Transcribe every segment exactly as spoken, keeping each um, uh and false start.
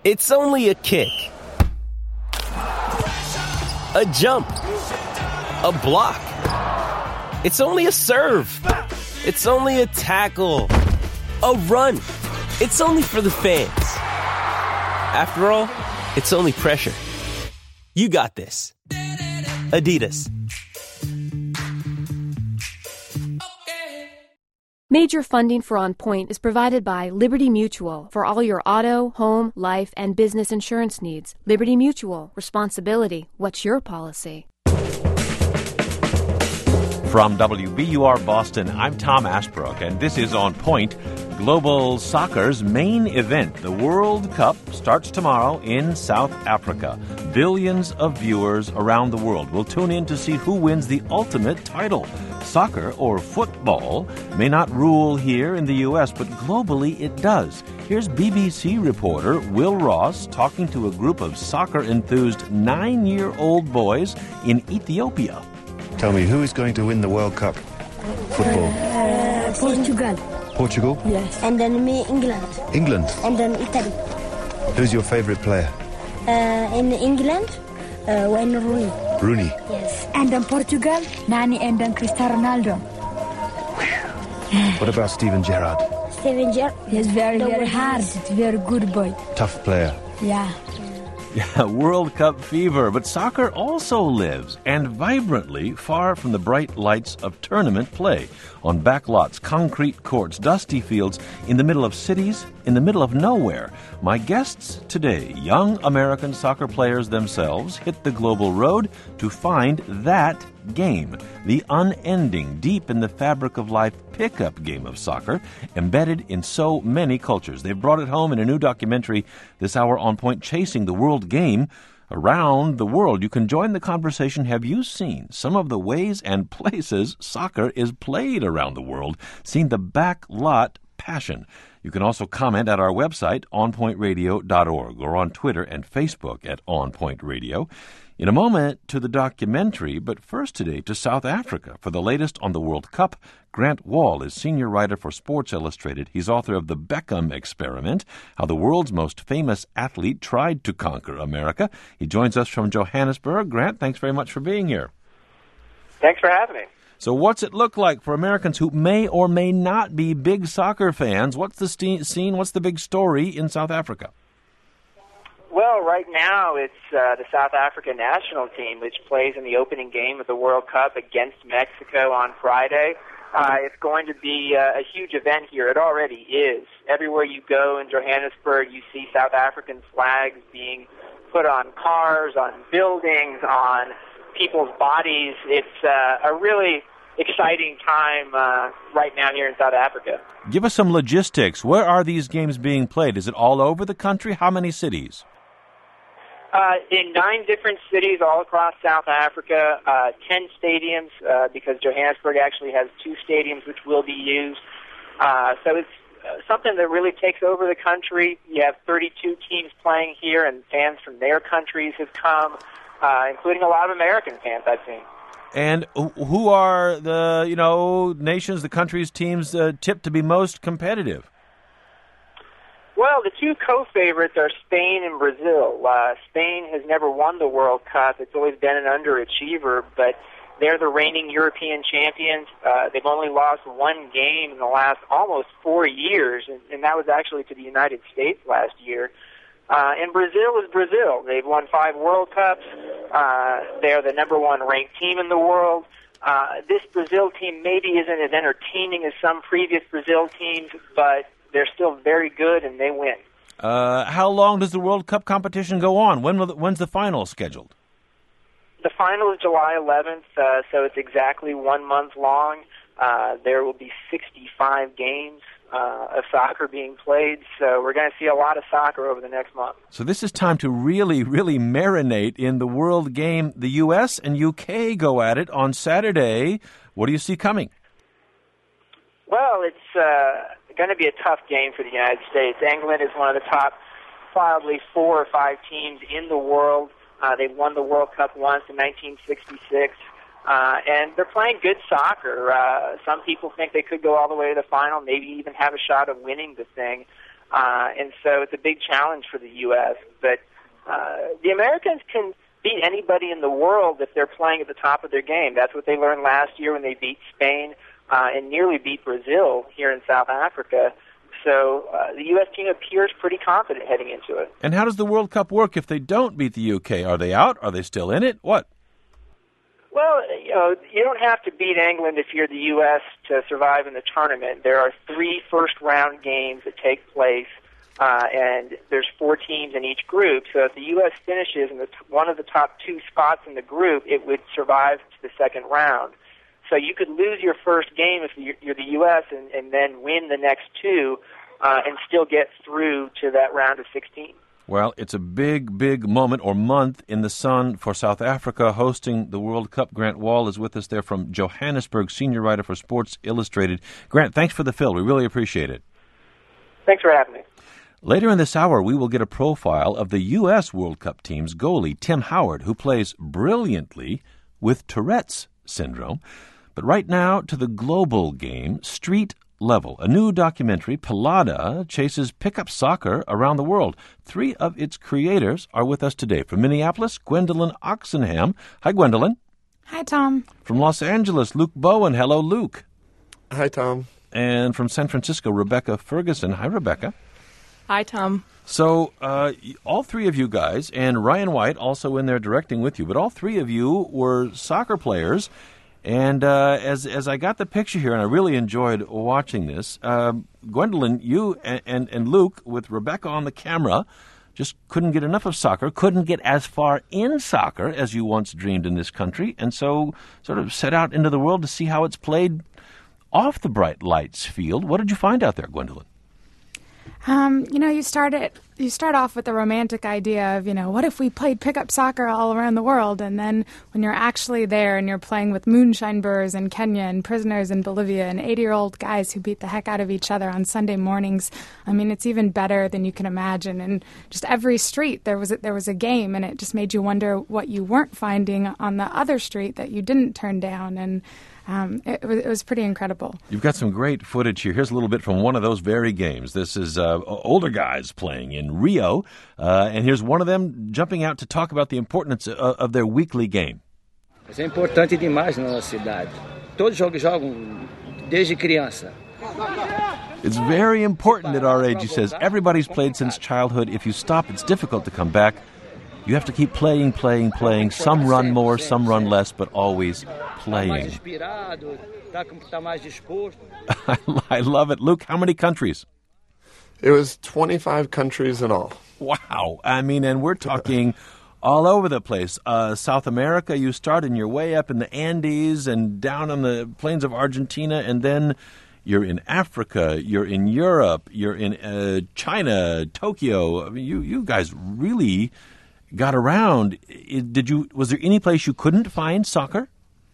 It's only a kick, a jump, a block. It's only a serve. It's only a tackle, a run. It's only for the fans. After all, it's only pressure. You got this. Adidas. Major funding for On Point is provided by Liberty Mutual for all your auto, home, life, and business insurance needs. Liberty Mutual. Responsibility. What's your policy? From W B U R Boston, I'm Tom Ashbrook, and this is On Point, global soccer's main event. The World Cup starts tomorrow in South Africa. Billions of viewers around the world will tune in to see who wins the ultimate title. Soccer, or football, may not rule here in the U S, but globally it does. Here's B B C reporter Will Ross talking to a group of soccer-enthused nine-year-old boys in Ethiopia. Tell me, who is going to win the World Cup football? Uh, Portugal. Portugal? Yes. And then me, England. England? And then Italy. Who's your favourite player? Uh, in England, uh, Wayne Rooney. Rooney? Yes. And in Portugal, Nani and then Cristiano Ronaldo. What about Steven Gerrard? Steven Gerrard. He's very, The very way hard. he is. It's very good boy. Tough player. Yeah. Yeah, World Cup fever, but soccer also lives, and vibrantly, far from the bright lights of tournament play, on backlots, concrete courts, dusty fields, in the middle of cities, in the middle of nowhere. My guests today, young American soccer players themselves, hit the global road to find that game, the unending, deep in the fabric of life pickup game of soccer, embedded in so many cultures. They've brought it home in a new documentary this hour on Point, Chasing the World Game. Around the world, you can join the conversation. Have you seen some of the ways and places soccer is played around the world? Seen the backlot passion? You can also comment at our website, on point radio dot org, or on Twitter and Facebook at On Point Radio. In a moment to the documentary, but first today to South Africa for the latest on the World Cup. Grant Wahl is senior writer for Sports Illustrated. He's author of The Beckham Experiment, How the World's Most Famous Athlete Tried to Conquer America. He joins us from Johannesburg. Grant, thanks very much for being here. Thanks for having me. So what's it look like for Americans who may or may not be big soccer fans? What's the st- scene? What's the big story in South Africa? Well, right now it's uh, the South Africa national team, which plays in the opening game of the World Cup against Mexico on Friday. Uh, it's going to be uh, a huge event here. It already is. Everywhere you go in Johannesburg, you see South African flags being put on cars, on buildings, on people's bodies. It's uh, a really exciting time uh, right now here in South Africa. Give us some logistics. Where are these games being played? Is it all over the country? How many cities? Uh, in nine different cities all across South Africa, uh, ten stadiums, uh, because Johannesburg actually has two stadiums which will be used. Uh, so it's uh, something that really takes over the country. You have thirty-two teams playing here, and fans from their countries have come, uh, including a lot of American fans I've seen. And who are the, you know, nations, the countries, teams uh, tipped to be most competitive? Well, the two co-favorites are Spain and Brazil. Uh, Spain has never won the World Cup. It's always been an underachiever, but they're the reigning European champions. Uh, they've only lost one game in the last almost four years, and, and that was actually to the United States last year. Uh, and Brazil is Brazil. They've won five World Cups. Uh, they're the number one ranked team in the world. Uh, this Brazil team maybe isn't as entertaining as some previous Brazil teams, but they're still very good, and they win. Uh, how long does the World Cup competition go on? When will the, when's the final scheduled? The final is July eleventh, uh, so it's exactly one month long. Uh, there will be sixty-five games uh, of soccer being played, so we're going to see a lot of soccer over the next month. So this is time to really, really marinate in the world game. The U S and U K go at it on Saturday. What do you see coming? Well, it's uh, going to be a tough game for the United States. England is one of the top probably four or five teams in the world. Uh, they won the World Cup once in nineteen sixty-six, uh, and they're playing good soccer. Uh, some people think they could go all the way to the final, maybe even have a shot of winning the thing. Uh, and so it's a big challenge for the U S But uh, the Americans can beat anybody in the world if they're playing at the top of their game. That's what they learned last year when they beat Spain uh, and nearly beat Brazil here in South Africa. So uh, the U S team appears pretty confident heading into it. And how does the World Cup work if they don't beat the U K? Are they out? Are they still in it? What? Well, you know, you don't have to beat England if you're the U S to survive in the tournament. There are three first-round games that take place, uh, and there's four teams in each group. So if the U S finishes in the t- one of the top two spots in the group, it would survive to the second round. So you could lose your first game if you're, you're the U S and, and then win the next two uh, and still get through to that round of sixteen. Well, it's a big, big moment or month in the sun for South Africa hosting the World Cup. Grant Wahl is with us there from Johannesburg, senior writer for Sports Illustrated. Grant, thanks for the fill. We really appreciate it. Thanks for having me. Later in this hour, we will get a profile of the U S World Cup team's goalie, Tim Howard, who plays brilliantly with Tourette's syndrome. But right now, to the global game, street level. A new documentary, Pelada, chases pickup soccer around the world. Three of its creators are with us today. From Minneapolis, Gwendolyn Oxenham. Hi, Gwendolyn. Hi, Tom. From Los Angeles, Luke Bowen. Hello, Luke. Hi, Tom. And from San Francisco, Rebecca Ferguson. Hi, Rebecca. Hi, Tom. So, uh, all three of you guys, and Ryan White also in there directing with you, but all three of you were soccer players. And uh, as as I got the picture here, and I really enjoyed watching this, uh, Gwendolyn, you and, and, and Luke, with Rebecca on the camera, just couldn't get enough of soccer, couldn't get as far in soccer as you once dreamed in this country, and so sort of set out into the world to see how it's played off the bright lights field. What did you find out there, Gwendolyn? Um, you know, you start it, you start off with the romantic idea of, you know, what if we played pickup soccer all around the world? And then when you're actually there and you're playing with moonshine brewers in Kenya and prisoners in Bolivia and eighty-year-old guys who beat the heck out of each other on Sunday mornings, I mean, it's even better than you can imagine. And just every street there was a, there was a game, and it just made you wonder what you weren't finding on the other street that you didn't turn down. And Um, it, was, it was pretty incredible. You've got some great footage here. Here's a little bit from one of those very games. This is uh, older guys playing in Rio, uh, and here's one of them jumping out to talk about the importance of, of their weekly game. É importante demais na nossa cidade. Todos jogam desde criança. It's very important at our age, he says. Everybody's played since childhood. If you stop, it's difficult to come back. You have to keep playing, playing, playing. Some run more, some run less, but always playing. I love it. Luke, how many countries? It was twenty-five countries in all. Wow. I mean, and we're talking all over the place. Uh, South America, you start and you're way up in the Andes and down on the plains of Argentina, and then you're in Africa, you're in Europe, you're in uh, China, Tokyo. I mean, you, you guys really got around. Did you? Was there any place you couldn't find soccer?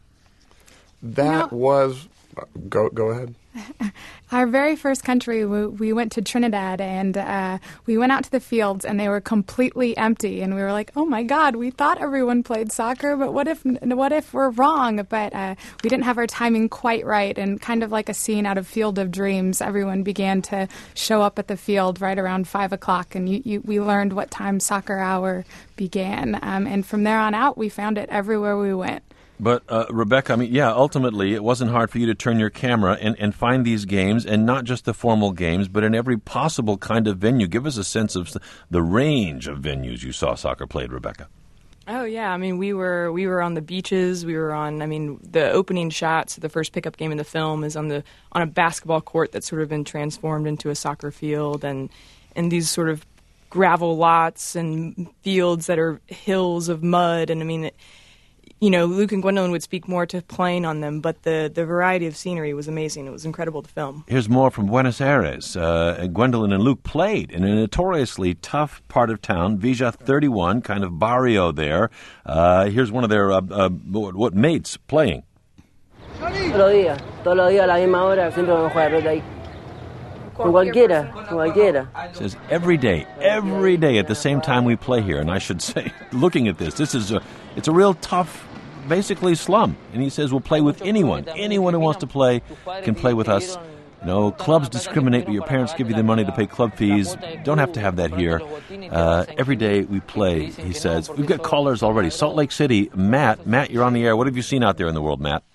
That no. was go go ahead. Our very first country, we, we went to Trinidad, and uh, we went out to the fields, and they were completely empty. And we were like, "Oh my God, we thought everyone played soccer, but what if what if we're wrong?" But uh, we didn't have our timing quite right, and kind of like a scene out of Field of Dreams, everyone began to show up at the field right around five o'clock, and you, you, we learned what time soccer hour began. Um, and from there on out, we found it everywhere we went. But, uh, Rebecca, I mean, yeah, ultimately, it wasn't hard for you to turn your camera and, and find these games, and not just the formal games, but in every possible kind of venue. Give us a sense of the range of venues you saw soccer played, Rebecca. Oh, yeah. I mean, we were we were on the beaches. We were on, I mean, the opening shots, the first pickup game in the film is on the on a basketball court that's sort of been transformed into a soccer field, and, and these sort of gravel lots and fields that are hills of mud. And, I mean, it, you know, Luke and Gwendolyn would speak more to playing on them, but the, the variety of scenery was amazing. It was incredible to film. Here's more from Buenos Aires. Uh, Gwendolyn and Luke played in a notoriously tough part of town, Villa thirty-one, kind of barrio there. Uh, here's one of their uh, uh, what, what mates playing. Todos los días, todos los días a la misma hora, siempre vamos a jugar pelota ahí. Con cualquiera, con cualquiera. Says every day, every day at the same time we play here. And I should say, looking at this, this is a, it's a real tough, basically slum. And he says we'll play with anyone. Anyone who wants to play can play with us. You know, clubs discriminate, but your parents give you the money to pay club fees. Don't have to have that here. Uh, every day we play, he says. We've got callers already. Salt Lake City, Matt. Matt, you're on the air. What have you seen out there in the world, Matt?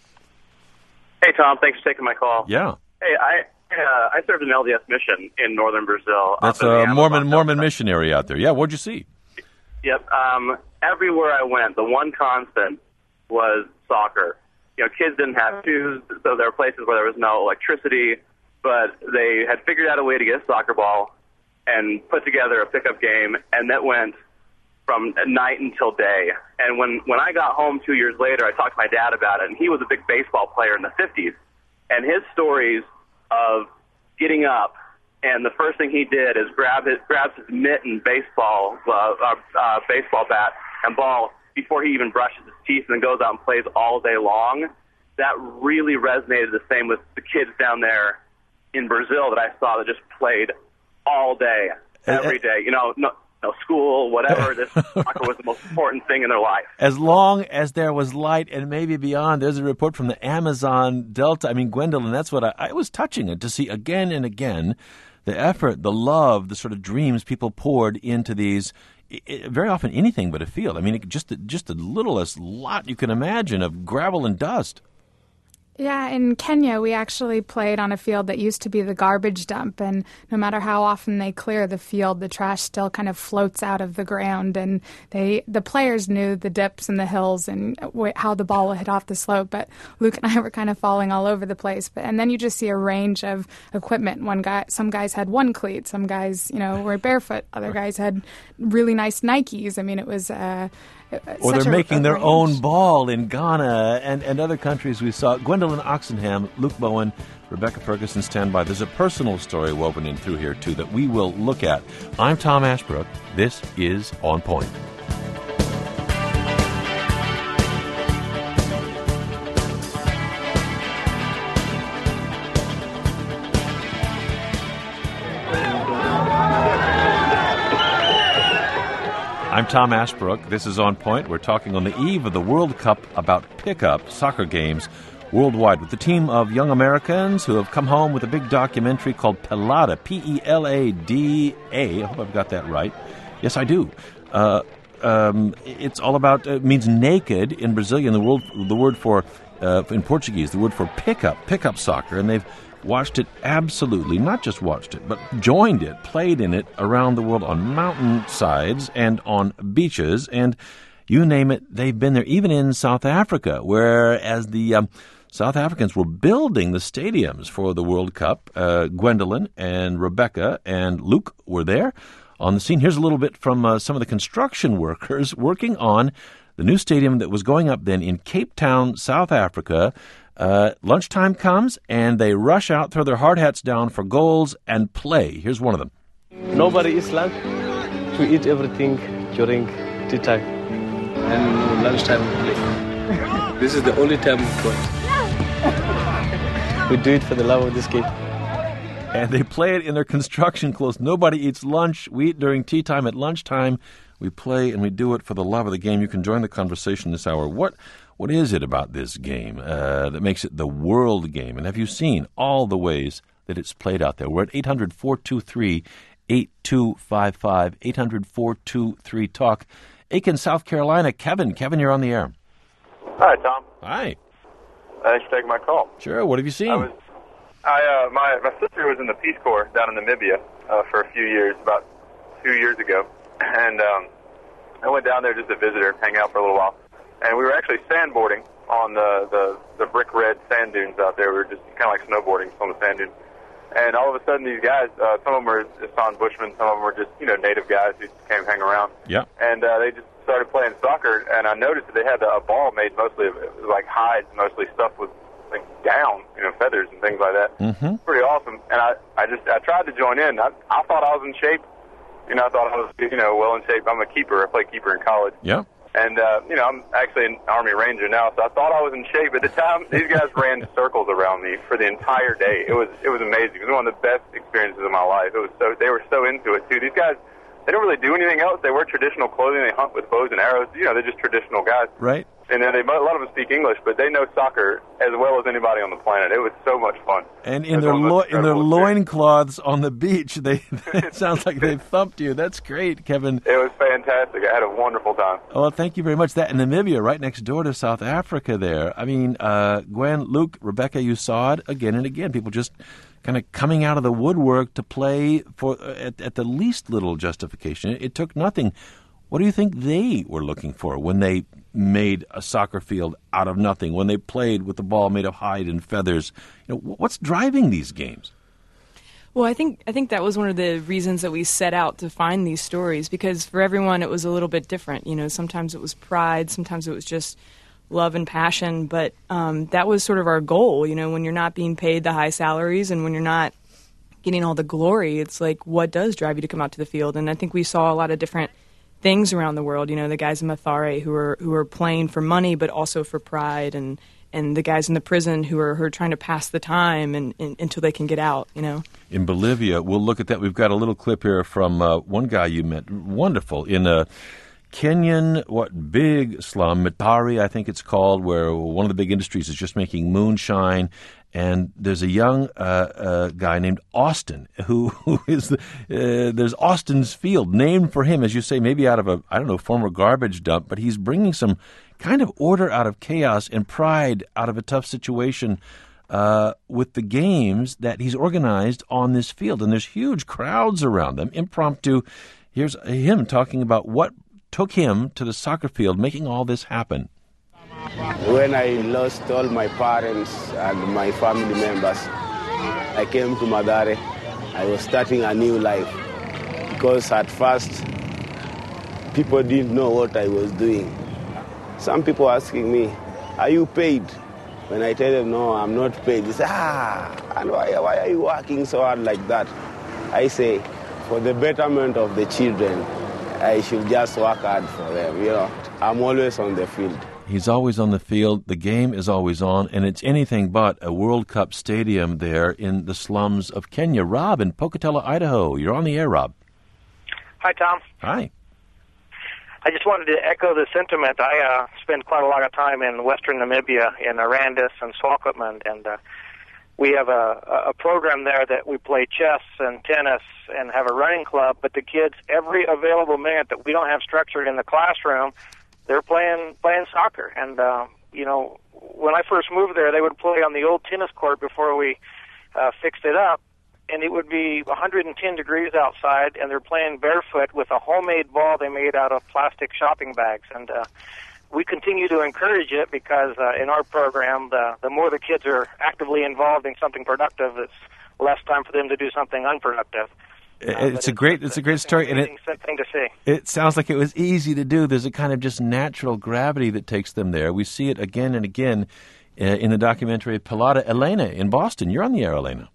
Hey, Tom. Thanks for taking my call. Yeah. Hey, I uh, I served an L D S mission in northern Brazil. That's a Mormon Mormon missionary out there. Yeah, what'd you see? Yep. Um, everywhere I went, the one constant was soccer. You know, kids didn't have shoes, so there were places where there was no electricity, but they had figured out a way to get a soccer ball and put together a pickup game, and that went from night until day. And when, when I got home two years later, I talked to my dad about it, and he was a big baseball player in the fifties. And his stories of getting up, and the first thing he did is grab his grabs his mitt and baseball uh, uh, uh, baseball bat and ball before he even brushes his teeth, and then goes out and plays all day long. That really resonated the same with the kids down there in Brazil that I saw that just played all day, every day. You know, no, no school, whatever. This soccer was the most important thing in their life. As long as there was light and maybe beyond. There's a report from the Amazon Delta. I mean, Gwendolyn, that's what I, I was touching it to see again and again the effort, the love, the sort of dreams people poured into these. It, very often anything but a field. I mean, it, just just the littlest lot you can imagine of gravel and dust. Yeah, in Kenya, we actually played on a field that used to be the garbage dump, and no matter how often they clear the field, the trash still kind of floats out of the ground, and they the players knew the dips and the hills and wh- how the ball would hit off the slope, but Luke and I were kind of falling all over the place. But and then you just see a range of equipment. One guy, some guys had one cleat, some guys, you know, were barefoot, other guys had really nice Nikes. I mean, it was uh, Or they're making their own ball in Ghana and, and other countries we saw. Gwendolyn Oxenham, Luke Bowen, Rebecca Ferguson, stand by. There's a personal story woven in through here, too, that we will look at. I'm Tom Ashbrook. This is On Point. I'm Tom Ashbrook. This is On Point. We're talking on the eve of the World Cup about pickup soccer games worldwide with the team of young Americans who have come home with a big documentary called Pelada, P E L A D A. I hope I've got that right. Yes, I do. Uh, um, it's all about, it means naked in Brazilian, the, world, the word for, uh, in Portuguese, the word for pickup, pickup soccer. And they've watched it absolutely, not just watched it, but joined it, played in it around the world on mountain sides and on beaches, and you name it, they've been there, even in South Africa, where as the um, South Africans were building the stadiums for the World Cup, uh, Gwendolyn and Rebecca and Luke were there on the scene. Here's a little bit from uh, some of the construction workers working on the new stadium that was going up then in Cape Town, South Africa. Uh, lunchtime comes, and they rush out, throw their hard hats down for goals, and play. Here's one of them. Nobody eats lunch. We eat everything during tea time. And lunchtime we play. This is the only time we play. We do it for the love of this game. And they play it in their construction clothes. Nobody eats lunch. We eat during tea time. At lunchtime, we play, and we do it for the love of the game. You can join the conversation this hour. What What is it about this game uh, that makes it the world game? And have you seen all the ways that it's played out there? We're at eight hundred, four two three, eight two five five, eight hundred, four two three, talk. Aiken, South Carolina. Kevin. Kevin, you're on the air. Hi, Tom. Hi. Thanks for taking my call. Sure. What have you seen? I was, I, uh, my, my sister was in the Peace Corps down in Namibia uh, for a few years, about two years ago. And um, I went down there just to visit her and hang out for a little while. And we were actually sandboarding on the, the, the brick red sand dunes out there. We were just kind of like snowboarding on the sand dunes. And all of a sudden these guys, uh, some of them were Hassan Bushmen, some of them were just, you know, native guys who just came hang around. Yeah. And uh, they just started playing soccer, and I noticed that they had a ball made mostly of, it was like hides, mostly stuffed with like down, you know, feathers and things like that. Mm-hmm. Pretty awesome. And I, I just, I tried to join in. I, I thought I was in shape. You know, I thought I was, you know, well in shape. I'm a keeper. I played keeper in college. Yeah. And, uh, you know, I'm actually an Army Ranger now, so I thought I was in shape. At the time, these guys ran circles around me for the entire day. It was it was amazing. It was one of the best experiences of my life. It was so they were so into it, too. These guys, they don't really do anything else. They wear traditional clothing. They hunt with bows and arrows. You know, they're just traditional guys. Right. And then they, a lot of them speak English, but they know soccer as well as anybody on the planet. It was so much fun. And in their lo- in their loincloths on the beach, they it sounds like they thumped you. That's great, Kevin. It was fantastic. I had a wonderful time. Well, thank you very much. That in Namibia, right next door to South Africa there. I mean, uh, Gwen, Luke, Rebecca, you saw it again and again. People just kind of coming out of the woodwork to play for uh, at, at the least little justification. It, it took nothing. What do you think they were looking for when they made a soccer field out of nothing, when they played with the ball made of hide and feathers? You know, what's driving these games? Well, I think I think that was one of the reasons that we set out to find these stories, because for everyone it was a little bit different. You know, sometimes it was pride, sometimes it was just love and passion, but um, that was sort of our goal. You know, when you're not being paid the high salaries and when you're not getting all the glory, it's like, what does drive you to come out to the field? And I think we saw a lot of different things around the world. You know, the guys in Mathare who are who are playing for money but also for pride, and and the guys in the prison who are, who are trying to pass the time and, and until they can get out, you know. In Bolivia, we'll look at that. We've got a little clip here from uh, one guy you met, wonderful, in a Kenyan, what, big slum, Matari, I think it's called, where one of the big industries is just making moonshine. And there's a young uh, uh, guy named Austin who, who is the, uh, there's Austin's Field named for him, as you say, maybe out of a, I don't know, former garbage dump, but he's bringing some kind of order out of chaos and pride out of a tough situation uh, with the games that he's organized on this field. And there's huge crowds around them, impromptu. Here's him talking about what took him to the soccer field, making all this happen. When I lost all my parents and my family members, I came to Mathare. I was starting a new life because at first people didn't know what I was doing. Some people asking me, are you paid? When I tell them, no, I'm not paid, they say, ah, and why, why are you working so hard like that? I say, for the betterment of the children, I should just work hard for them. You know, I'm always on the field. He's always on the field. The game is always on, and it's anything but a World Cup stadium there in the slums of Kenya. Rob in Pocatello, Idaho. You're on the air, Rob. Hi, Tom. Hi. I just wanted to echo the sentiment. I uh, spend quite a lot of time in western Namibia, in Arandis and Swakopmund, and uh, we have a, a program there that we play chess and tennis and have a running club, but the kids, every available minute that we don't have structured in the classroom, they're playing playing soccer. And, uh, you know, when I first moved there, they would play on the old tennis court before we uh, fixed it up, and it would be one hundred ten degrees outside, and they're playing barefoot with a homemade ball they made out of plastic shopping bags. And uh, we continue to encourage it because uh, in our program, the, the more the kids are actively involved in something productive, it's less time for them to do something unproductive. Uh, it's a great, it's a great story, and it, thing to see. It sounds like it was easy to do. There's a kind of just natural gravity that takes them there. We see it again and again uh, in the documentary Pelada. Elena in Boston. You're on the air, Elena.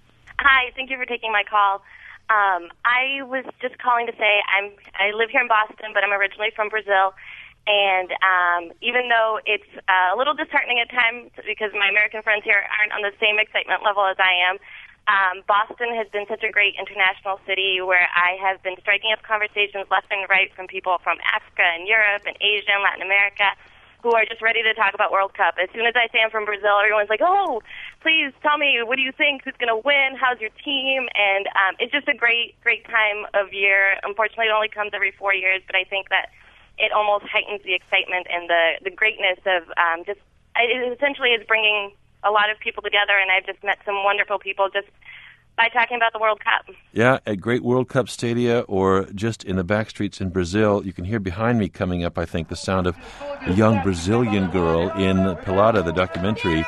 Hi, thank you for taking my call. Um, I was just calling to say I'm I live here in Boston, but I'm originally from Brazil. And um, even though it's uh, a little disheartening at times because my American friends here aren't on the same excitement level as I am, um, Boston has been such a great international city where I have been striking up conversations left and right from people from Africa and Europe and Asia and Latin America who are just ready to talk about World Cup. As soon as I say I'm from Brazil, everyone's like, oh, please tell me, what do you think? Who's going to win? How's your team? And um, it's just a great, great time of year. Unfortunately, it only comes every four years, but I think that it almost heightens the excitement and the, the greatness of um, just, it essentially is bringing a lot of people together, and I've just met some wonderful people just by talking about the World Cup. Yeah, at great World Cup stadia or just in the back streets in Brazil. You can hear behind me coming up, I think, the sound of a young Brazilian girl in Pelada, the documentary,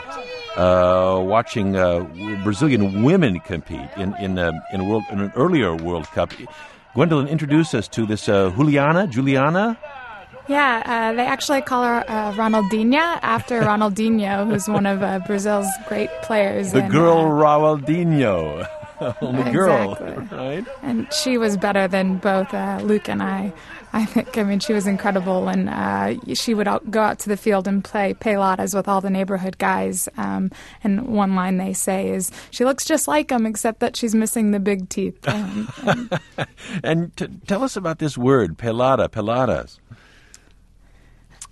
uh, watching uh, Brazilian women compete in in, uh, in, a world, in an earlier World Cup. Gwendolyn, introduce us to this uh, Juliana. Juliana? Yeah, uh, they actually call her uh, Ronaldinha after Ronaldinho, who's one of uh, Brazil's great players. The and, girl uh, Ronaldinho. Only girl, exactly. Right? And she was better than both uh, Luke and I. I think, I mean, she was incredible, and uh, she would out, go out to the field and play peladas with all the neighborhood guys. Um, and one line they say is, she looks just like them, except that she's missing the big teeth. Um, and and t- tell us about this word, pelada, peladas.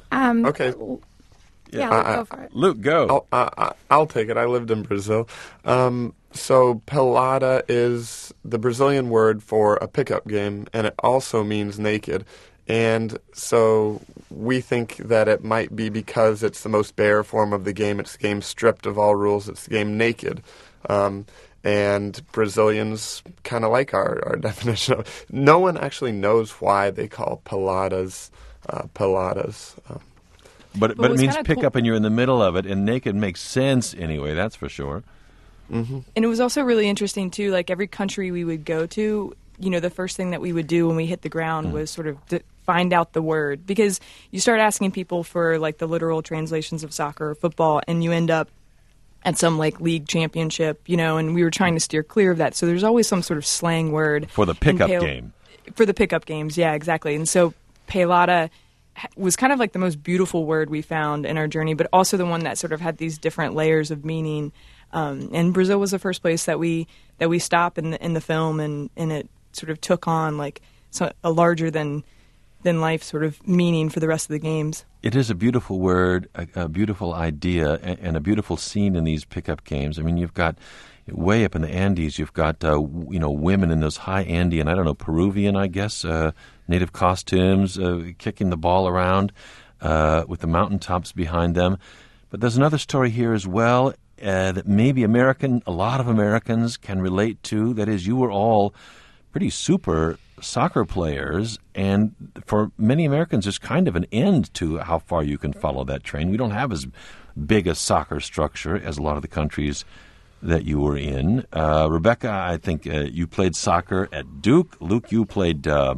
Um, okay. Yeah, Luke, go for it. Luke, go. I'll, I, I'll take it. I lived in Brazil. Um, so pelada is the Brazilian word for a pickup game, and it also means naked. And so we think that it might be because it's the most bare form of the game. It's the game stripped of all rules. It's the game naked. Um, and Brazilians kind of like our, our definition of it. No one actually knows why they call peladas uh, peladas. Um, But, but, but it means pick cool. up and you're in the middle of it, and naked makes sense anyway, that's for sure. Mm-hmm. And it was also really interesting, too, like every country we would go to, you know, the first thing that we would do when we hit the ground mm. was sort of to find out the word. Because you start asking people for, like, the literal translations of soccer or football, and you end up at some, like, league championship, you know, and we were trying to steer clear of that. So there's always some sort of slang word. For the pickup pale- game. For the pickup games, yeah, exactly. And so pelada was kind of like the most beautiful word we found in our journey, but also the one that sort of had these different layers of meaning. Um, and Brazil was the first place that we that we stopped in the, in the film, and, and it sort of took on like so, a larger than than life sort of meaning for the rest of the games. It is a beautiful word, a, a beautiful idea, and, and a beautiful scene in these pickup games. I mean, you've got way up in the Andes, you've got uh, you know women in those high Andean, I don't know, Peruvian, I guess. Uh, native costumes, uh, kicking the ball around uh, with the mountaintops behind them. But there's another story here as well uh, that maybe American, a lot of Americans can relate to. That is, you were all pretty super soccer players, and for many Americans, there's kind of an end to how far you can follow that train. We don't have as big a soccer structure as a lot of the countries that you were in. Uh, Rebecca, I think uh, you played soccer at Duke. Luke, you played Uh,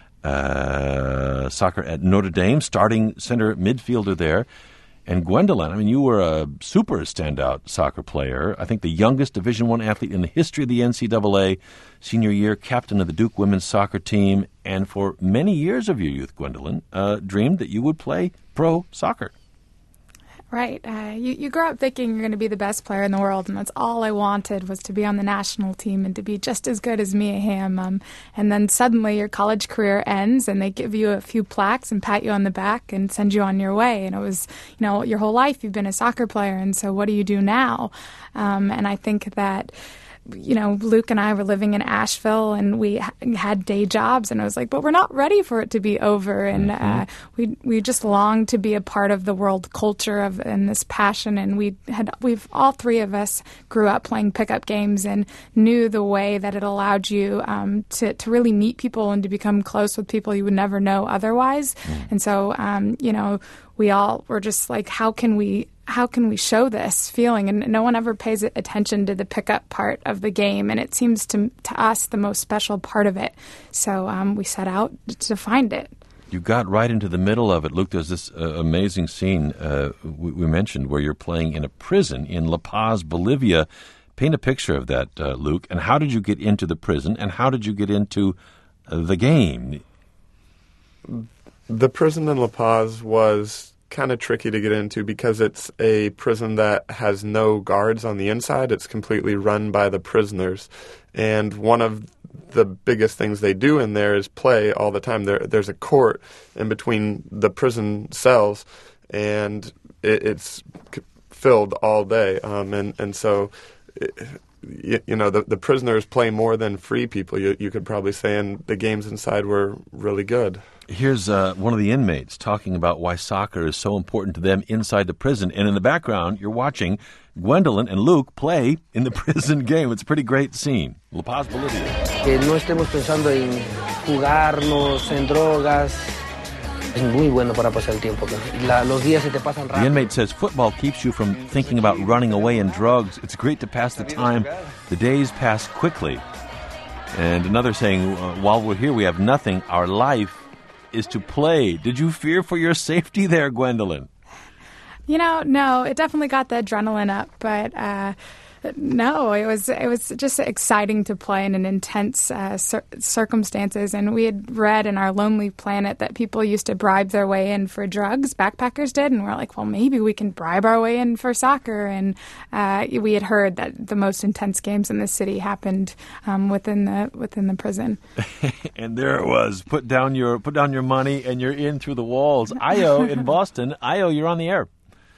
Uh, soccer at Notre Dame, starting center midfielder there. And Gwendolyn, I mean, you were a super standout soccer player. I think the youngest Division I athlete in the history of the N C double A. Senior year, captain of the Duke women's soccer team. And for many years of your youth, Gwendolyn, uh, dreamed that you would play pro soccer. Right. Uh, you, you grow up thinking you're going to be the best player in the world, and that's all I wanted was to be on the national team and to be just as good as Mia Hamm. Um, and then suddenly your college career ends, and they give you a few plaques and pat you on the back and send you on your way. And it was, you know, your whole life you've been a soccer player, and so what do you do now? Um, and I think that, you know, Luke and I were living in Asheville, and we ha- had day jobs, and I was like, but we're not ready for it to be over. And mm-hmm. uh, we we just longed to be a part of the world culture of and this passion. And we had we've all three of us grew up playing pickup games and knew the way that it allowed you um, to to really meet people and to become close with people you would never know otherwise. Mm. And so, um, you know, we all were just like, how can we? How can we show this feeling? And no one ever pays attention to the pickup part of the game, and it seems to to us the most special part of it. So um, we set out to find it. You got right into the middle of it. Luke, there's this uh, amazing scene uh, we, we mentioned where you're playing in a prison in La Paz, Bolivia. Paint a picture of that, uh, Luke. And how did you get into the prison, and how did you get into uh, the game? The prison in La Paz was kind of tricky to get into because it's a prison that has no guards on the inside. It's completely run by the prisoners. And one of the biggest things they do in there is play all the time. There, there's a court in between the prison cells, and it, it's filled all day. Um, and, and so, it, you, you know, the, the prisoners play more than free people, you, you could probably say, and the games inside were really good. Here's uh, one of the inmates talking about why soccer is so important to them inside the prison. And in the background, you're watching Gwendolyn and Luke play in the prison game. It's a pretty great scene. La Paz, Bolivia. Que no estemos pensando en jugarnos, en drogas. Es muy bueno para pasar el tiempo. La, los días se te pasan rápido. The inmate says football keeps you from thinking about running away in drugs. It's great to pass the time. The days pass quickly. And another saying, uh, while we're here, we have nothing. Our life is to play. Did you fear for your safety there, Gwendolyn? You know, no, it definitely got the adrenaline up, but uh, No, it was it was just exciting to play in an intense uh, cir- circumstances, and we had read in our Lonely Planet that people used to bribe their way in for drugs. Backpackers did, and we're like, well, maybe we can bribe our way in for soccer. And uh, we had heard that the most intense games in the city happened um, within the within the prison. And there it was. Put down your put down your money, and you're in through the walls. Ayo in Boston. Ayo, you're on the air.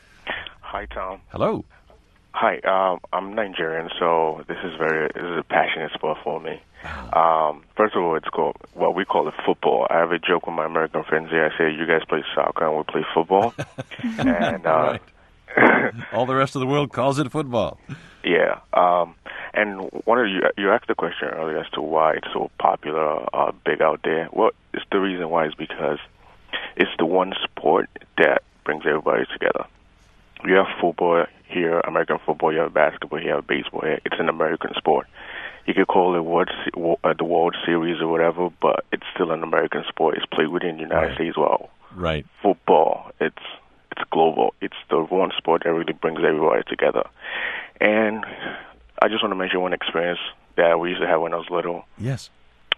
Hi, Tom. Hello. Hi, um, I'm Nigerian, so this is very this is a passionate sport for me. Um, first of all, it's called what we call it football. I have a joke with my American friends here. I say, "You guys play soccer, and we play football." and uh, right. All the rest of the world calls it football. Yeah, um, and one of you you asked the question earlier as to why it's so popular, uh, big out there. Well, it's the reason why is because it's the one sport that brings everybody together. You have football here, American football, you have basketball, you have baseball here. It's an American sport. You could call it World, uh, the World Series or whatever, but it's still an American sport. It's played within the United right. States. Well, right. Football, it's it's global. It's the one sport that really brings everybody together. And I just want to mention one experience that we used to have when I was little. Yes.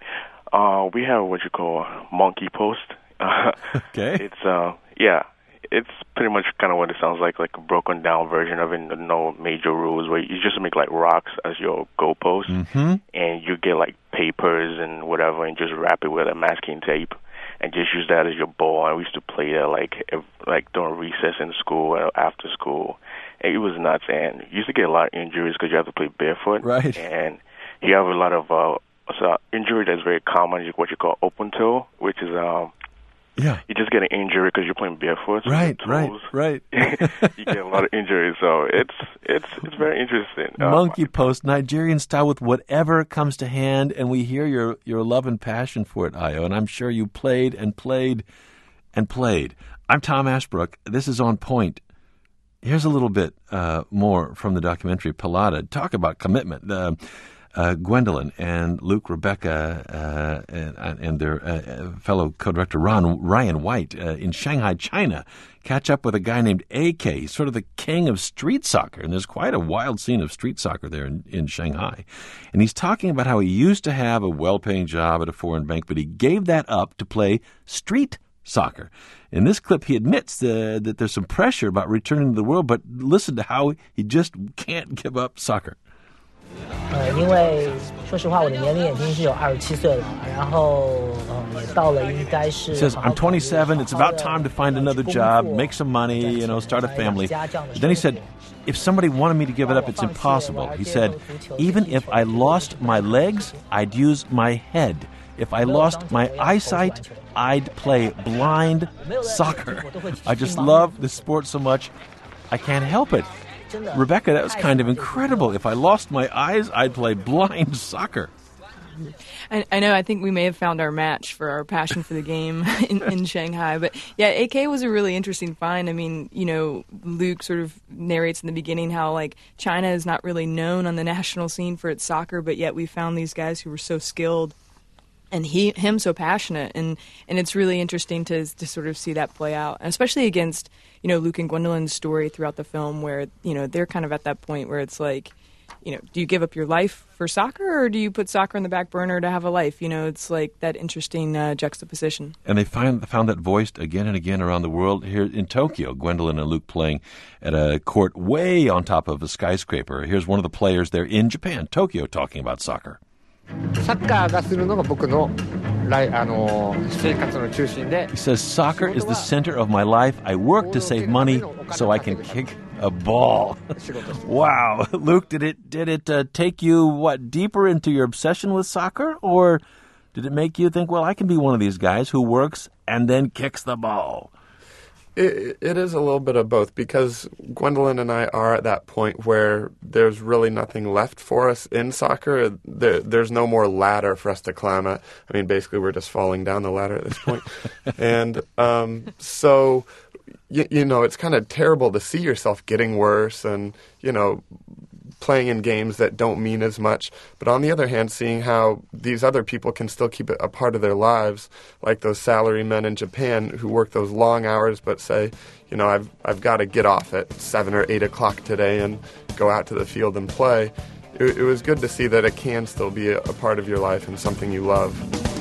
Uh, we have what you call monkey post. Okay. It's uh, yeah. It's pretty much kind of what it sounds like, like a broken down version of it, no major rules, where you just make like rocks as your goalpost, mm-hmm. and you get like papers and whatever, and just wrap it with a masking tape, and just use that as your ball. And we used to play that like if, like during recess in school or after school. And it was nuts, and you used to get a lot of injuries because you have to play barefoot, right? And you have a lot of uh, so injury that's very common, what you call open toe, which is um. Yeah, you just get an injury because you're playing barefoot. So right, right, right. You get a lot of injuries, so it's it's it's very interesting. Monkey uh, post, Nigerian style, with whatever comes to hand, and we hear your your love and passion for it, Ayo, and I'm sure you played and played and played. I'm Tom Ashbrook. This is On Point. Here's a little bit uh, more from the documentary Pelada. Talk about commitment. Uh, Uh, Gwendolyn and Luke, Rebecca, uh, and, and their uh, fellow co-director Ron, Ryan White uh, in Shanghai, China, catch up with a guy named A K, sort of the king of street soccer. And there's quite a wild scene of street soccer there in, in Shanghai. And he's talking about how he used to have a well-paying job at a foreign bank, but he gave that up to play street soccer. In this clip, he admits uh, that there's some pressure about returning to the world, but listen to how he just can't give up soccer. 呃，因为说实话，我的年龄已经是有二十七岁了，然后嗯，也到了应该是。 Says I'm twenty-seven. It's about time to find another job, make some money, you know, start a family. But then he said, if somebody wanted me to give it up, it's impossible. He said, even if I lost my legs, I'd use my head. If I lost my eyesight, I'd play blind soccer. I just love the sport so much, I can't help it. Rebecca, that was kind of incredible. If I lost my eyes, I'd play blind soccer. I, I know. I think we may have found our match for our passion for the game in, in Shanghai. But yeah, A K was a really interesting find. I mean, you know, Luke sort of narrates in the beginning how like China is not really known on the national scene for its soccer, but yet we found these guys who were so skilled. And he, him so passionate, and, and it's really interesting to to sort of see that play out, and especially against, you know, Luke and Gwendolyn's story throughout the film, where, you know, they're kind of at that point where it's like, you know, do you give up your life for soccer, or do you put soccer on the back burner to have a life? You know, it's like that interesting uh, juxtaposition. And they find found that voiced again and again around the world. Here in Tokyo, Gwendolyn and Luke playing at a court way on top of a skyscraper. Here's one of the players there in Japan, Tokyo, talking about soccer. サッカーがするのが僕のライあの生活の中心で He says, soccer is the center of my life. I work to save money so I can kick a ball. Wow. Luke, did it did it uh, take you, what, deeper into your obsession with soccer? Or did it make you think, well, I can be one of these guys who works and then kicks the ball? It, it is a little bit of both, because Gwendolyn and I are at that point where there's really nothing left for us in soccer. There, there's no more ladder for us to climb at. I mean, basically, we're just falling down the ladder at this point. and um, so, you, you know, it's kind of terrible to see yourself getting worse and, you know, playing in games that don't mean as much. But on the other hand, seeing how these other people can still keep it a part of their lives, like those salarymen in Japan who work those long hours but say, you know, I've I've got to get off at seven or eight o'clock today and go out to the field and play. It, it was good to see that it can still be a, a part of your life and something you love.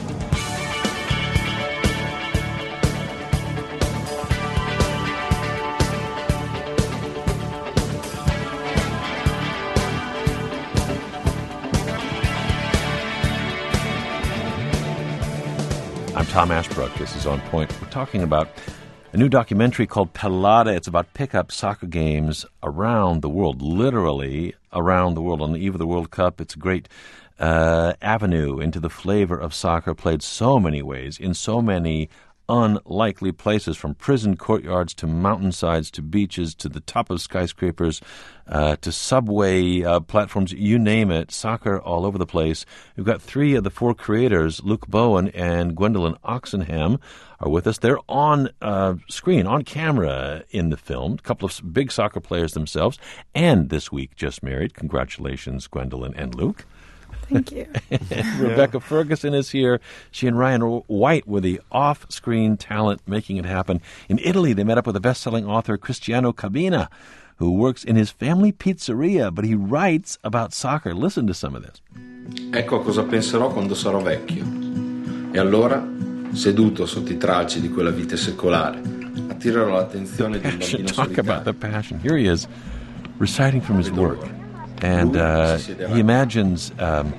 I'm Tom Ashbrook. This is On Point. We're talking about a new documentary called Pelada. It's about pickup soccer games around the world, literally around the world. On the eve of the World Cup, it's a great uh, avenue into the flavor of soccer, played so many ways, in so many unlikely places, from prison courtyards to mountainsides to beaches to the top of skyscrapers uh, to subway uh, platforms, you name it, soccer all over the place. We've got three of the four creators, Luke Bowen and Gwendolyn Oxenham, are with us. They're on uh, screen, on camera in the film, a couple of big soccer players themselves, and this week just married. Congratulations, Gwendolyn and Luke. Thank you. Rebecca Ferguson is here. She and Ryan White were the off-screen talent making it happen. In Italy, they met up with the best-selling author Cristiano Cabina, who works in his family pizzeria, but he writes about soccer. Listen to some of this. Ecco cosa penserò quando sarò vecchio. E allora, seduto sotto i tralci di quella vite secolare, attirerò l'attenzione di un bambino Talk solitario. about the passion. Here he is, reciting from his work. And uh, he imagines um,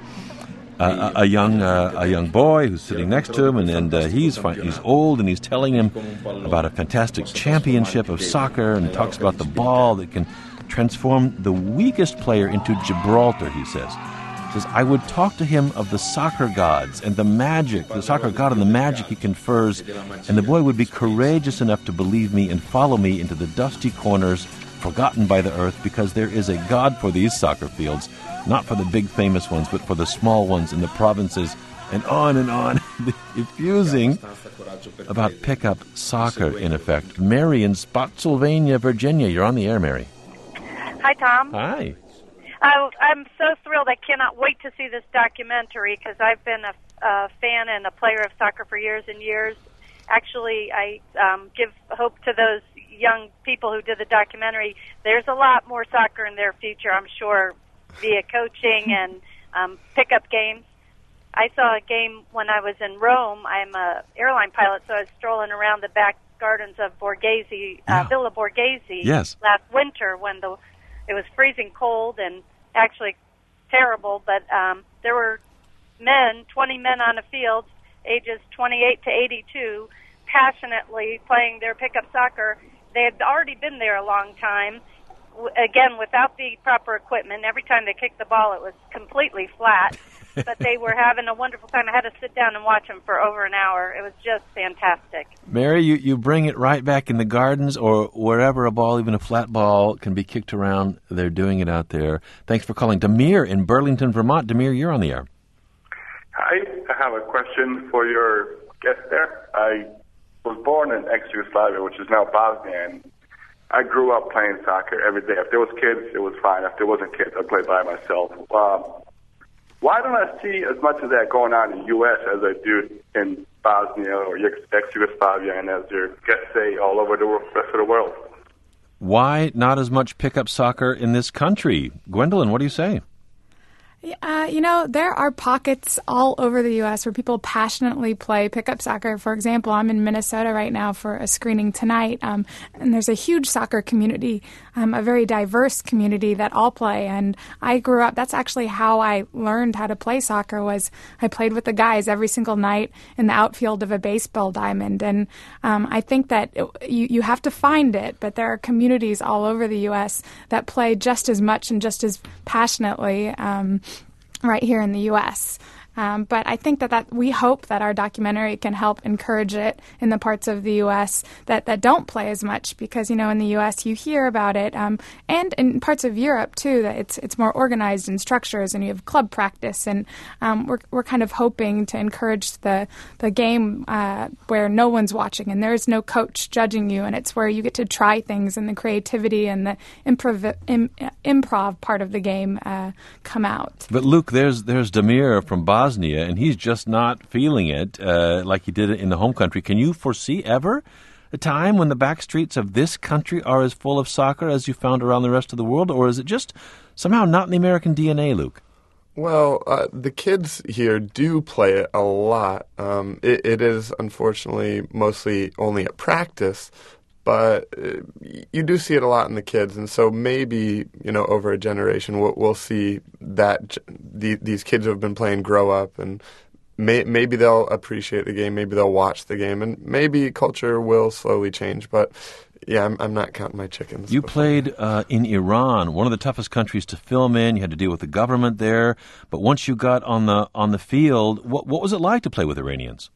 a, a young uh, a young boy who's sitting next to him, and, and uh, he's fine, he's old, and he's telling him about a fantastic championship of soccer, and talks about the ball that can transform the weakest player into Gibraltar, he says. He says, I would talk to him of the soccer gods and the magic, the soccer god and the magic he confers, and the boy would be courageous enough to believe me and follow me into the dusty corners forgotten by the earth, because there is a God for these soccer fields, not for the big famous ones, but for the small ones in the provinces, and on and on, infusing about pickup soccer, in effect. Mary in Spotsylvania, Virginia. You're on the air, Mary. Hi, Tom. Hi. Uh, I'm so thrilled. I cannot wait to see this documentary, because I've been a, a fan and a player of soccer for years and years. Actually, I um, give hope to those young people who did the documentary. There's a lot more soccer in their future, I'm sure, via coaching and um, pickup games. I saw a game when I was in Rome. I'm a airline pilot, so I was strolling around the back gardens of Borghese, uh, Villa Borghese Yes. last winter when the it was freezing cold and actually terrible, but um, there were men, twenty men on a field, ages twenty-eight to eighty-two, passionately playing their pickup soccer. They had already been there a long time, w- again, without the proper equipment. Every time they kicked the ball, it was completely flat, but they were having a wonderful time. I had to sit down and watch them for over an hour. It was just fantastic. Mary, you, you bring it right back in the gardens or wherever a ball, even a flat ball, can be kicked around. They're doing it out there. Thanks for calling. Demir in Burlington, Vermont. Demir, you're on the air. Hi, I have a question for your guest there. I was born in ex-Yugoslavia, which is now Bosnia, and I grew up playing soccer every day. If there was kids, it was fine. If there wasn't kids, I played by myself. Um, why don't I see as much of that going on in the U S as I do in Bosnia or ex-Yugoslavia, and as your guests say, all over the rest of the world? Why not as much pickup soccer in this country? Gwendolyn, what do you say? Uh, you know, there are pockets all over the U S where people passionately play pickup soccer. For example, I'm in Minnesota right now for a screening tonight, um, and there's a huge soccer community, um, a very diverse community that all play. And I grew up, that's actually how I learned how to play soccer, was I played with the guys every single night in the outfield of a baseball diamond. And um, I think that it, you, you have to find it, but there are communities all over the U S that play just as much and just as passionately um, right here in the U S Um, but I think that, that we hope that our documentary can help encourage it in the parts of the U S that, that don't play as much, because, you know, in the U S you hear about it, um, and in parts of Europe too, that it's it's more organized in structures and you have club practice, and um, we're we're kind of hoping to encourage the the game uh, where no one's watching and there's no coach judging you, and it's where you get to try things and the creativity and the improv im, improv part of the game uh, come out. But Luke, there's there's Damir from Bosnia, and he's just not feeling it uh, like he did it in the home country. Can you foresee ever a time when the back streets of this country are as full of soccer as you found around the rest of the world, or is it just somehow not in the American D N A, Luke? Well, uh, the kids here do play it a lot. Um, it, it is, unfortunately, mostly only at practice, but uh, you do see it a lot in the kids, and so maybe, you know, over a generation we'll, we'll see that the, these kids who have been playing grow up, and may, maybe they'll appreciate the game, maybe they'll watch the game, and maybe culture will slowly change, but yeah, I'm, I'm not counting my chickens. You played uh, in Iran, one of the toughest countries to film in. You had to deal with the government there, but once you got on the on the field, what what was it like to play with Iranians?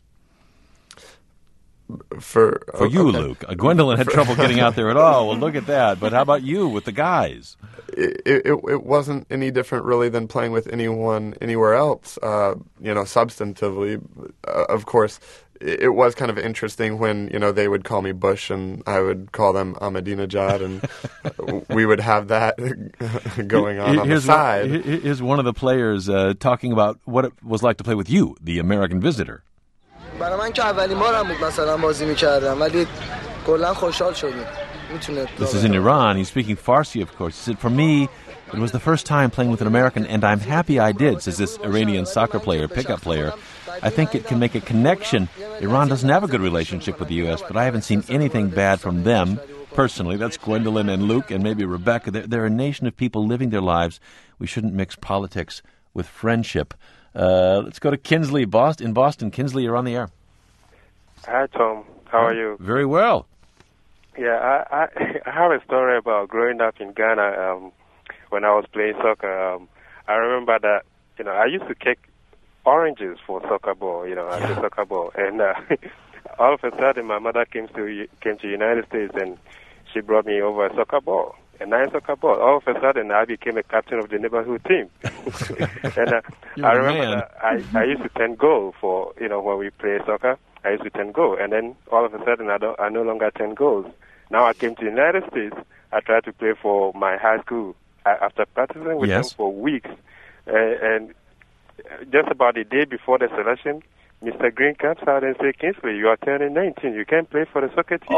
For for you, okay. Luke, uh, Gwendolyn had trouble getting out there at all. Well, look at that. But how about you with the guys? It, it, it wasn't any different, really, than playing with anyone anywhere else. Uh, you know, substantively, uh, of course, it, it was kind of interesting when, you know, they would call me Bush and I would call them Ahmadinejad, and we would have that going on on the side. One, here's one of the players uh, talking about what it was like to play with you, the American visitor. برای من که اولین بارم بود مثلا بازی می‌کردم ولی کلاً خوشحال شدیم. This is in Iran. He's speaking Farsi, of course. He said, for me, it was the first time playing with an American, and I'm happy I did, says this Iranian soccer player, pickup player. I think it can make a connection. Iran doesn't have a good relationship with the U S, but I haven't seen anything bad from them personally. That's Gwendolyn and Luke and maybe Rebecca. They're, they're a nation of people living their lives. We shouldn't mix politics with friendship. Uh, let's go to Kinsley Boston. in Boston. Kinsley, you're on the air. Hi, Tom. How are you? Very well. Yeah, I, I, I have a story about growing up in Ghana um, when I was playing soccer. Um, I remember that, you know, I used to kick oranges for soccer ball, you know, as a soccer ball. And uh, all of a sudden, my mother came to came to the United States, and she brought me over a soccer ball. A nice soccer ball. All of a sudden, I became a captain of the neighborhood team. and uh, I remember that I, I used to tend goal for, you know, when we play soccer. I used to tend goal. And then all of a sudden, I, don't, I no longer tend goals. Now I came to the United States. I tried to play for my high school. I, after practicing with yes. them for weeks, uh, and just about the day before the selection, Mister Green comes out and says, Kinsley, you are turning nineteen. You can't play for the soccer team.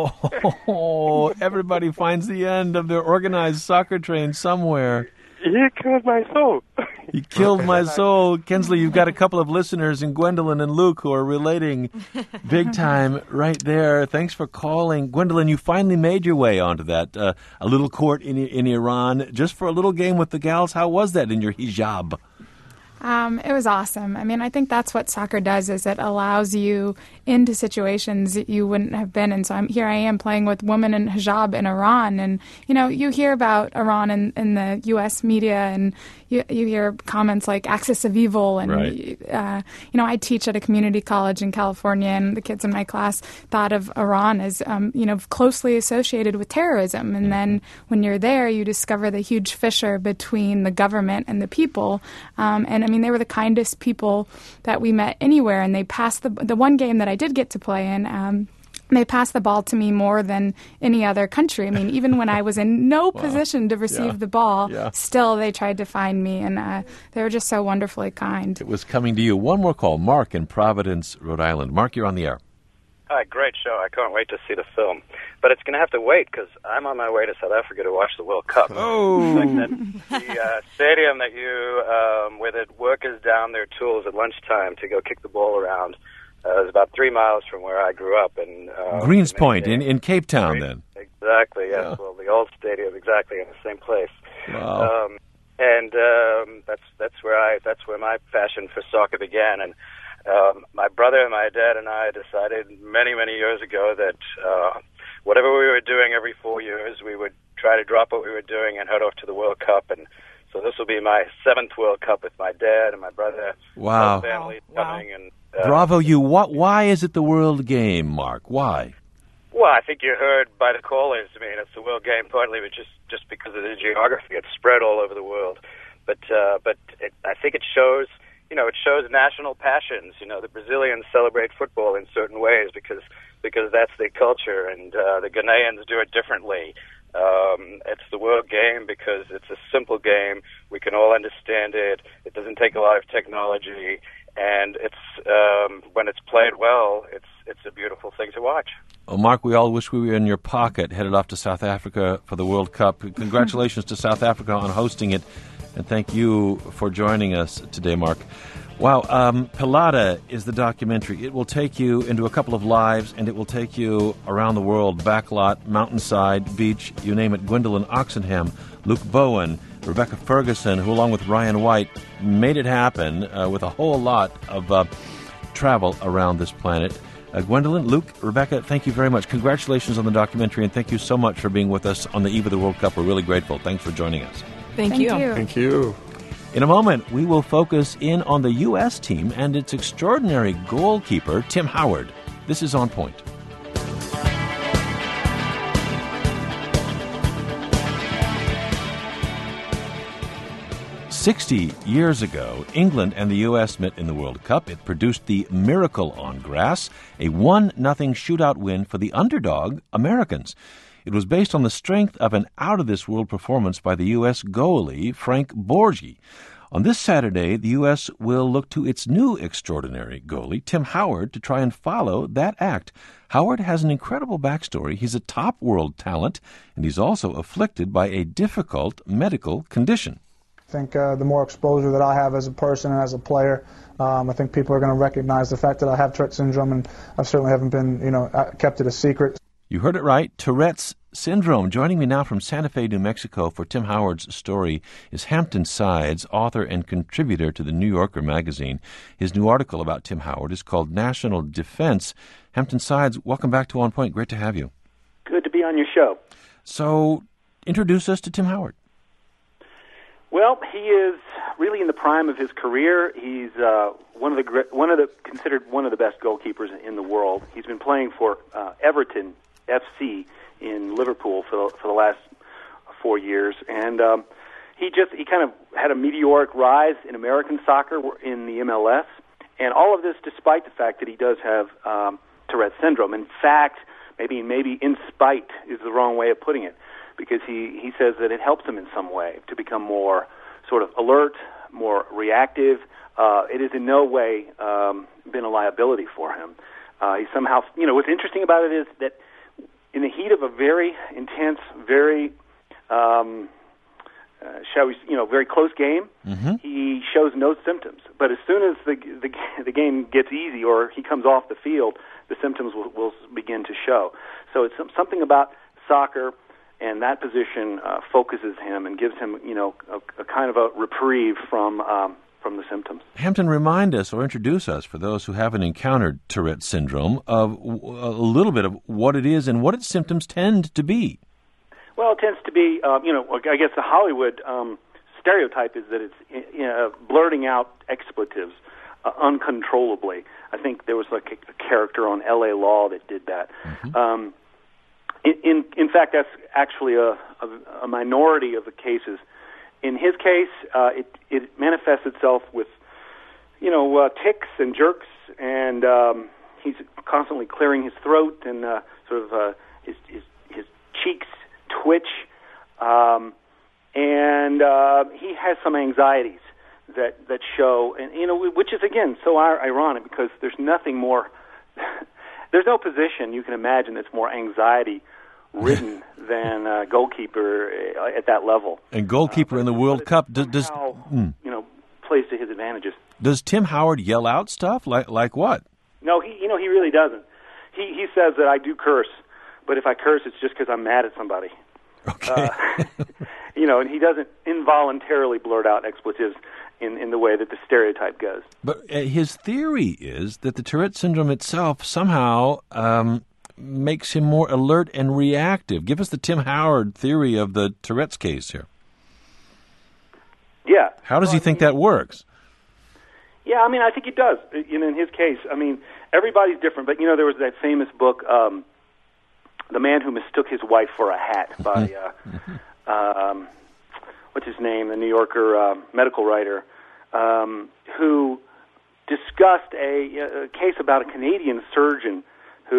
Oh, everybody finds the end of their organized soccer train somewhere. He killed my soul. He killed my soul. Kinsley, you've got a couple of listeners in Gwendolyn and Luke who are relating big time right there. Thanks for calling. Gwendolyn, you finally made your way onto that. Uh, a little court in, in Iran just for a little game with the gals. How was that in your hijab? Um, it was awesome. I mean, I think that's what soccer does, is it allows you into situations that you wouldn't have been in. So I'm, here I am playing with women in hijab in Iran. And, you know, you hear about Iran in, in the U S media, and you, you hear comments like axis of evil. And, right. uh, you know, I teach at a community college in California, and the kids in my class thought of Iran as, um, you know, closely associated with terrorism. And then when you're there, you discover the huge fissure between the government and the people. Um, and, I mean, they were the kindest people that we met anywhere, and they passed the the one game that I did get to play in. Um, they passed the ball to me more than any other country. I mean, even when I was in no wow. position to receive yeah. the ball, yeah. still they tried to find me, and uh, they were just so wonderfully kind. It was coming to you. One more call. Mark in Providence, Rhode Island. Mark, you're on the air. Hi, great show. I can't wait to see the film. But it's going to have to wait because I'm on my way to South Africa to watch the World Cup. Oh! Like that, the uh, stadium that you, um, where the workers down their tools at lunchtime to go kick the ball around, uh, is about three miles from where I grew up. in uh, Greens Point in, in Cape Town, then. Exactly, yes. Yeah. Well, the old stadium, exactly, in the same place. Wow. Um, and um, that's that's where I that's where my passion for soccer began. And um, my brother and my dad and I decided many, many years ago that uh, whatever we were doing every four years, we would try to drop what we were doing and head off to the World Cup and So this will be my seventh World Cup with my dad and my brother. Wow. My family coming. And, uh, Bravo you. What, why is it the World Game, Mark? Why? Well, I think you heard by the callers. I mean, it's the World Game partly but just, just because of the geography. It's spread all over the world. But uh, but it, I think it shows, you know, it shows national passions. You know, the Brazilians celebrate football in certain ways because because that's their culture, and uh, the Ghanaians do it differently. Um, it's the World Game because it's a simple game. We can all understand it. It doesn't take a lot of technology, and it's um, when it's played well, it's it's a beautiful thing to watch. Well, Mark, we all wish we were in your pocket, headed off to South Africa for the World Cup. Congratulations to South Africa on hosting it, and thank you for joining us today, Mark. Wow, um, Pelada is the documentary. It will take you into a couple of lives, and it will take you around the world, backlot, mountainside, beach, you name it. Gwendolyn Oxenham, Luke Bowen, Rebecca Ferguson, who along with Ryan White made it happen uh, with a whole lot of uh, travel around this planet. Uh, Gwendolyn, Luke, Rebecca, thank you very much. Congratulations on the documentary, and thank you so much for being with us on the eve of the World Cup. We're really grateful. Thanks for joining us. Thank, Thank you. you. Thank you. In a moment, we will focus in on the U S team and its extraordinary goalkeeper, Tim Howard. This is On Point. Sixty years ago, England and the U S met in the World Cup. It produced the Miracle on Grass, a one nothing shootout win for the underdog Americans. It was based on the strength of an out-of-this-world performance by the U S goalie, Frank Borgi. On this Saturday, the U S will look to its new extraordinary goalie, Tim Howard, to try and follow that act. Howard has an incredible backstory. He's a top world talent, and he's also afflicted by a difficult medical condition. I think uh, the more exposure that I have as a person and as a player, um, I think people are going to recognize the fact that I have Tourette syndrome, and I certainly haven't been, you know, kept it a secret. You heard it right, Tourette's syndrome. Joining me now from Santa Fe, New Mexico for Tim Howard's story is Hampton Sides, author and contributor to the New Yorker magazine. His new article about Tim Howard is called National Defense. Hampton Sides, welcome back to On Point. Great to have you. Good to be on your show. So, introduce us to Tim Howard. Well, he is really in the prime of his career. He's uh, one of the one of the considered one of the best goalkeepers in the world. He's been playing for uh, Everton F C in Liverpool for the, for the last four years, and um, he just he kind of had a meteoric rise in American soccer in the M L S, and all of this despite the fact that he does have um, Tourette syndrome. In fact, maybe maybe in spite is the wrong way of putting it, because he, he says that it helps him in some way to become more sort of alert, more reactive. Uh, it has in no way um, been a liability for him. Uh, he somehow, you know, what's interesting about it is that in the heat of a very intense, very, um, uh, shall we, you know, very close game, mm-hmm. he shows no symptoms. But as soon as the, the the game gets easy or he comes off the field, the symptoms will, will begin to show. So it's something about soccer, and that position uh, focuses him and gives him, you know, a, a kind of a reprieve from um, from the symptoms. Hampton, remind us or introduce us, for those who haven't encountered Tourette syndrome, of a little bit of what it is and what its symptoms tend to be. Well, it tends to be, um, you know, I guess the Hollywood um, stereotype is that it's you know, blurting out expletives uh, uncontrollably. I think there was like a, a character on L A Law that did that. Mm-hmm. Um, in, in in fact, that's actually a, a, a minority of the cases. In his case, uh, it, it manifests itself with, you know, uh, tics and jerks, and um, he's constantly clearing his throat, and uh, sort of uh, his, his his cheeks twitch, um, and uh, he has some anxieties that that show, and you know, which is again so ironic, because there's nothing more, there's no position you can imagine that's more anxiety ridden than a goalkeeper at that level. And goalkeeper uh, in the World Cup does, does mm. you know, plays to his advantages. Does Tim Howard yell out stuff like like what? No, he you know he really doesn't. He he says that I do curse, but if I curse, it's just because I'm mad at somebody. Okay. Uh, you know, and he doesn't involuntarily blurt out expletives in, in the way that the stereotype goes. But uh, his theory is that the Tourette syndrome itself somehow um, makes him more alert and reactive. Give us the Tim Howard theory of the Tourette's case here. Yeah. How does he think that works? Yeah, I mean, I think he does. You know, in his case, I mean, everybody's different. But, you know, there was that famous book, um, The Man Who Mistook His Wife for a Hat, by, uh, um, what's his name, the New Yorker uh, medical writer, um, who discussed a, a case about a Canadian surgeon who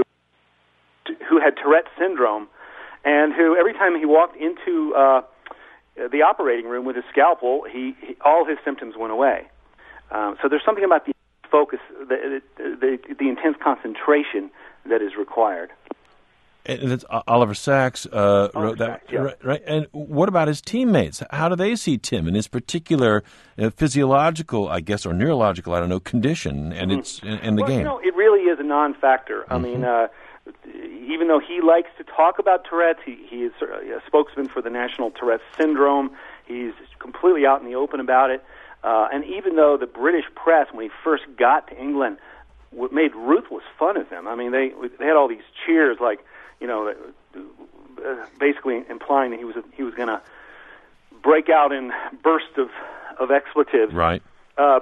who had Tourette's syndrome, and who every time he walked into uh, the operating room with his scalpel, he, he all his symptoms went away. Um, so there's something about the focus, the, the, the intense concentration that is required. And it's Oliver Sacks uh, Oliver wrote that, Sacks, yeah. right, right? And what about his teammates? How do they see Tim and his particular uh, physiological, I guess, or neurological, I don't know, condition and Mm-hmm. it's in, in the well, game? You know, it really is a non-factor. Mm-hmm. I mean, uh, even though he likes to talk about Tourette's, he, he is a spokesman for the National Tourette's Syndrome. He's completely out in the open about it. Uh, and even though the British press, when he first got to England, made ruthless fun of him. I mean, they they had all these cheers, like, you know, basically implying that he was he was going to break out in bursts of of expletives. Right. Uh,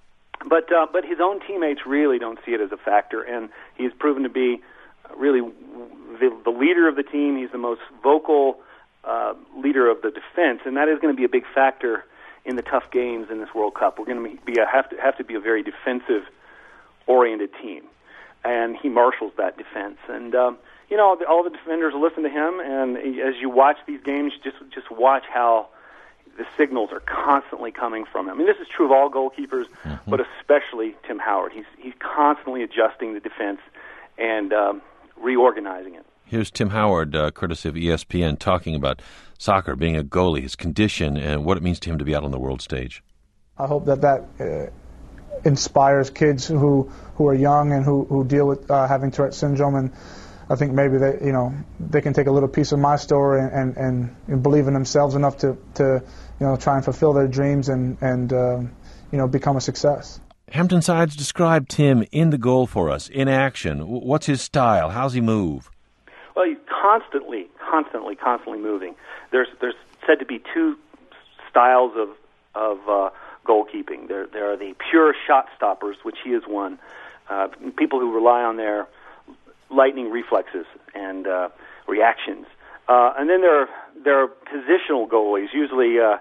but uh, but his own teammates really don't see it as a factor, and he's proven to be really the, the leader of the team. He's the most vocal uh, leader of the defense, and that is going to be a big factor in the tough games in this World Cup. We're going to be a, have to have to be a very defensive oriented team, and he marshals that defense. And um, you know, all the defenders listen to him, and as you watch these games, just just watch how the signals are constantly coming from him. I mean, this is true of all goalkeepers, mm-hmm. but especially Tim Howard. He's he's constantly adjusting the defense and um, reorganizing it. Here's Tim Howard, uh, courtesy of E S P N, talking about soccer, being a goalie, his condition, and what it means to him to be out on the world stage. I hope that that uh, inspires kids who, who are young and who, who deal with uh, having Tourette syndrome, and I think maybe they you know they can take a little piece of my story and, and, and, and believe in themselves enough to, to you know try and fulfill their dreams and and uh, you know become a success. Hampton Sides, describe Tim in the goal for us, in action. What's his style? How's he move? Well, he's constantly, constantly, constantly moving. There's there's said to be two styles of of uh, goalkeeping. There there are the pure shot stoppers, which he is one. Uh, people who rely on their lightning reflexes and uh, reactions. Uh, and then there are there are positional goalies, usually uh,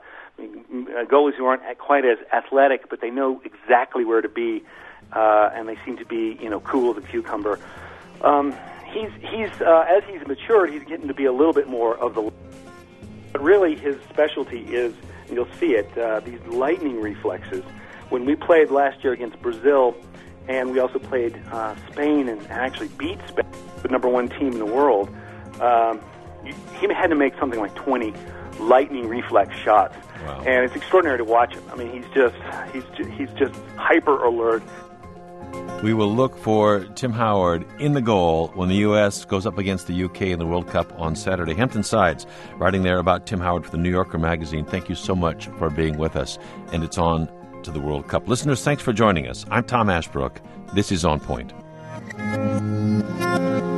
goalies who aren't quite as athletic, but they know exactly where to be, uh, and they seem to be you know cool as a cucumber. Um, He's he's uh, as he's matured, he's getting to be a little bit more of the. But really, his specialty is, and you'll see it, uh, these lightning reflexes. When we played last year against Brazil, and we also played uh, Spain and actually beat Spain, the number one team in the world, um, he had to make something like twenty lightning reflex shots, wow. And it's extraordinary to watch him. I mean, he's just he's ju- he's just hyper alert. We will look for Tim Howard in the goal when the U S goes up against the U K in the World Cup on Saturday. Hampton Sides, writing there about Tim Howard for the New Yorker magazine. Thank you so much for being with us. And it's on to the World Cup. Listeners, thanks for joining us. I'm Tom Ashbrook. This is On Point.